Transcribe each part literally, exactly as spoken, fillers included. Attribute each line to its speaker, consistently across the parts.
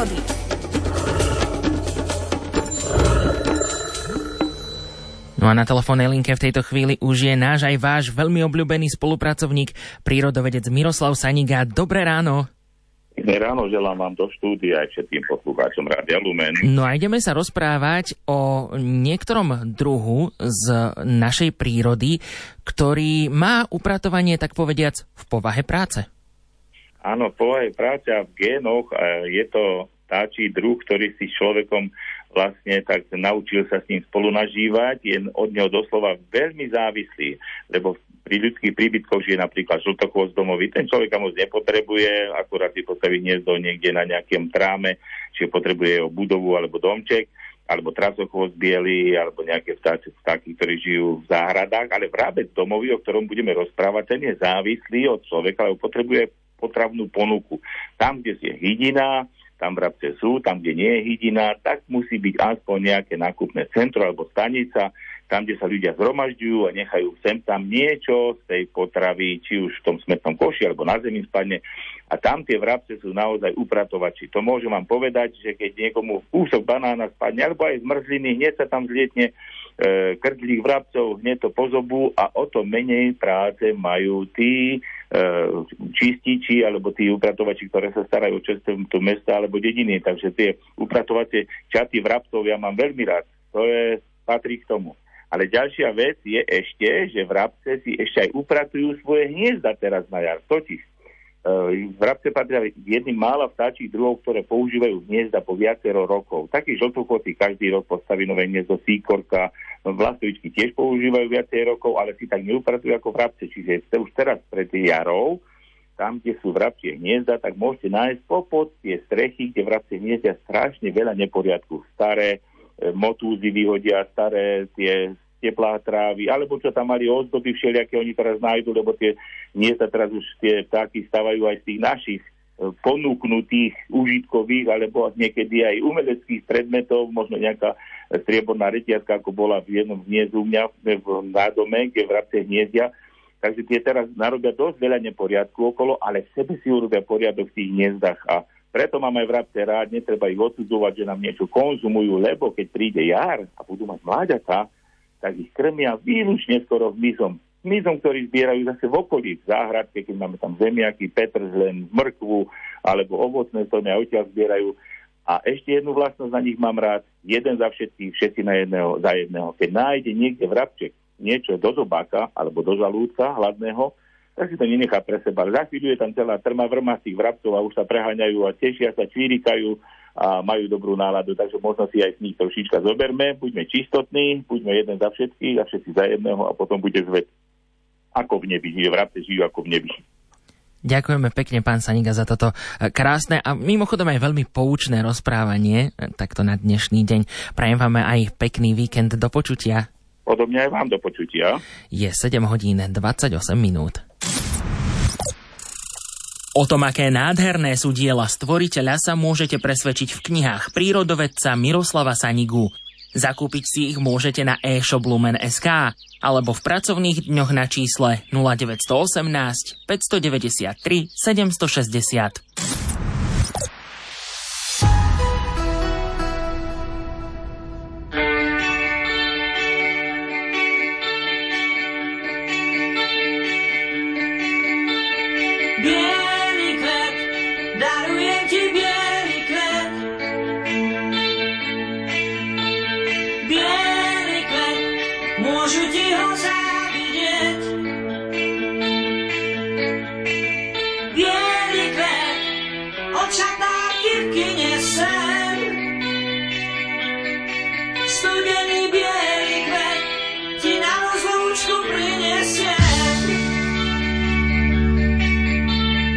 Speaker 1: prírody.
Speaker 2: No a na telefónnej linke v tejto chvíli už je náš aj váš veľmi obľúbený spolupracovník, prírodovedec Miroslav Saniga. Dobré ráno.
Speaker 3: Dobré ráno, želám vám do štúdia aj všetkým poslucháčom Rádia Lumen.
Speaker 2: No a ideme sa rozprávať o niektorom druhu z našej prírody, ktorý má upratovanie, tak povediac, v povahe práce.
Speaker 3: Áno, v povahe práce a v génoch je to vtáčí druh, ktorý si človekom vlastne tak naučil sa s ním spolu nažívať, je od neho doslova veľmi závislý, lebo pri ľudských príbytkoch žije napríklad žltochvost domový, ten človeka moc nepotrebuje, akurát si postaví hniezdo niekde na nejakém tráme, čiže potrebuje jeho budovu alebo domček, alebo trasochvost biely, alebo nejaké vtáky, vtáky, ktorí žijú v záhradách, ale vrabec domový, o ktorom budeme rozprávať, ten je závislý od človeka, lebo potrebuje potravnú ponuku. Tam, kde je hydina, tam vrabce sú, tam, kde nie je hydina, tak musí byť aspoň nejaké nákupné centro alebo stanica, tam, kde sa ľudia zhromažďujú a nechajú sem tam niečo z tej potravy, či už v tom smetnom koši alebo na zemi spadne. A tam tie vrabce sú naozaj upratovači. To môžem vám povedať, že keď niekomu kúsok banána spadne, alebo aj zmrzliny, hneď sa tam zlietne e, krdlík vrabcov, hneď to pozobu a o to menej práce majú tí čističi alebo tí upratovači, ktoré sa starajú o čistotu mesta alebo dediny. Takže tie upratovacie čaty vrabcov ja mám veľmi rád. To je, patrí k tomu. Ale ďalšia vec je ešte, že vrabce si ešte aj upratujú svoje hniezda teraz na jar. Totiž vrabce patria jedným mála vtáčich druhov, ktoré používajú hniezda po viacero rokov. Takí žltochvoty každý rok postaví nové hniezdo, síkorka, vlastovičky tiež používajú viacej rokov, ale si tak neupratujú ako vrabce. Čiže ste už teraz pred jarou, tam, kde sú vrabčie hniezda, tak môžete nájsť popod tie strechy, kde vrabce hniezdia strašne veľa neporiadku. Staré motúzy vyhodia, staré tie teplá trávy, alebo čo tam mali ozdoby všelijaké, oni teraz nájdu, lebo tie hniezda teraz už tie vtáky stavajú aj z tých našich ponúknutých užitkových, alebo niekedy aj umeleckých predmetov, možno nejaká strieborná retiatka, ako bola v jednom hniezdu u mňa v nádome, kde vrabce hniezdia. Takže tie teraz narobia dosť veľa neporiadku okolo, ale v sebe si urobia poriadok v tých hniezdach a preto mám aj vrabce rád, netreba ich odsudzovať, že nám niečo konzumujú, lebo keď príde jar a budú mať mláďatá, tak ich krmia výlučne skoro hmyzom. Hmyzom, ktorý zbierajú zase v okolí, v záhradke, keď máme tam zemiaky, petržlen, mrkvu alebo ovocné stromy a odtiaľ zbierajú. A ešte jednu vlastnosť na nich mám rád, jeden za všetkých, všetci na jedného, za jedného. Keď nájde niekde vrabček niečo do zobáka alebo do žalúdka hladného, tak si to nenechá pre seba. Za chvíľu je tam celá trma vrmastých vrabcov a už sa preháňajú a tešia sa, čvírikajú a majú dobrú náladu, takže možno si aj z nich trošička zoberme, buďme čistotní, buďme jeden za všetkých a všetci za jedného a potom bude zväz ako v nebi, že vrabce žijú ako v nebi.
Speaker 2: Ďakujeme pekne, pán Saniga, za toto krásne a mimochodom aj veľmi poučné rozprávanie takto na dnešný deň. Prajem vám aj pekný víkend, do počutia.
Speaker 3: Podobne aj vám do počutia.
Speaker 2: Je sedem hodín dvadsaťosem minút. O tom, aké nádherné sú diela stvoriteľa, sa môžete presvedčiť v knihách prírodovedca Miroslava Sanigu. Zakúpiť si ich môžete na e-shop lumen bodka es ká alebo v pracovných dňoch na čísle nula deväť jedna osem, päť deväť tri, sedem šesť nula.
Speaker 4: Môžu ti ho závidieť. Bielý kvet, očatá kýrky nesem. Studený bielý kvet ti na rozlúčku prinesiem.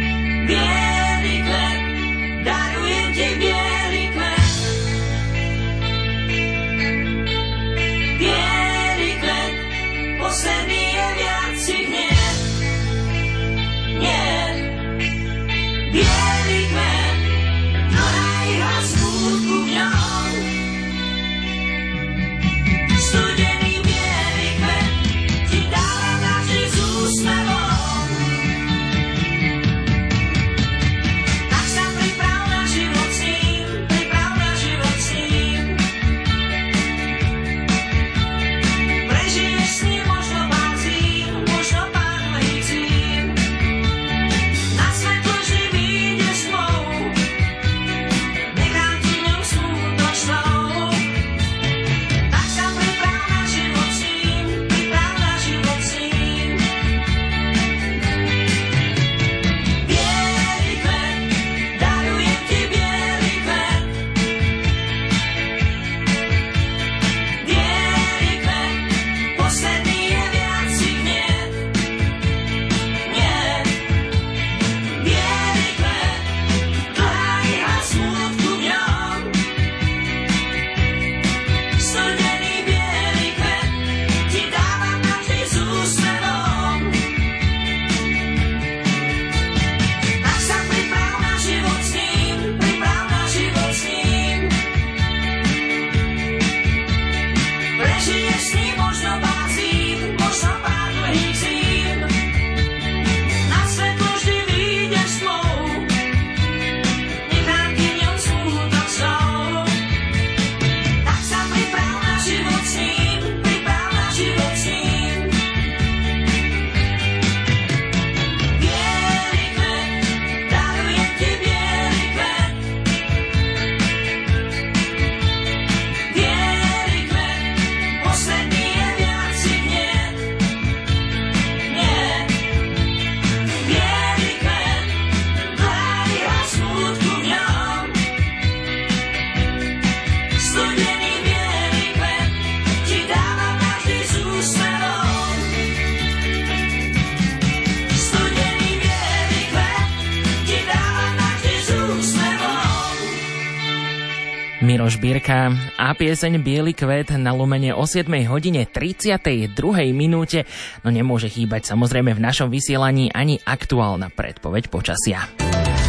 Speaker 2: Miroš Birka a pieseň Biely kvet na Lumene o siedmej hodine tridsiatej druhej minúte. No nemôže chýbať samozrejme v našom vysielaní ani aktuálna predpoveď počasia.